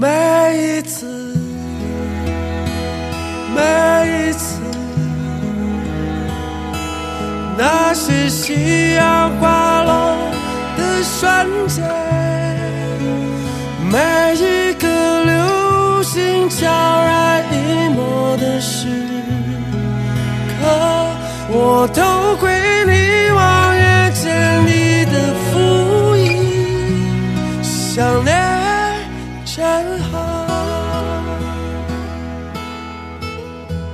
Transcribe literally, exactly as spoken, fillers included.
每一次每一次，那些夕阳滑落的瞬间，每一个流星悄然隐没的时刻，我都会